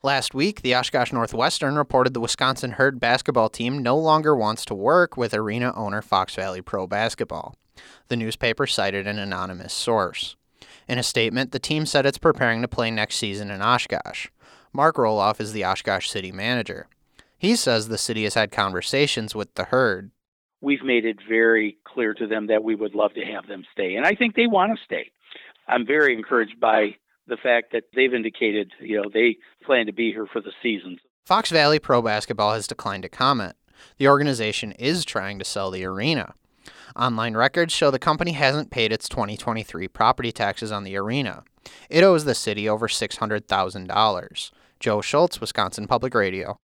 Last week, the Oshkosh Northwestern reported the Wisconsin Herd basketball team no longer wants to work with arena owner Fox Valley Pro Basketball. The newspaper cited an anonymous source. In a statement, the team said it's preparing to play next season in Oshkosh. Mark Roloff is the Oshkosh city manager. He says the city has had conversations with the Herd. We've made it very clear to them that we would love to have them stay, and I think they want to stay. I'm very encouraged by the fact that they've indicated, they plan to be here for the season. Fox Valley Pro Basketball has declined to comment. The organization is trying to sell the arena. Online records show the company hasn't paid its 2023 property taxes on the arena. It owes the city over $600,000. Joe Schultz, Wisconsin Public Radio.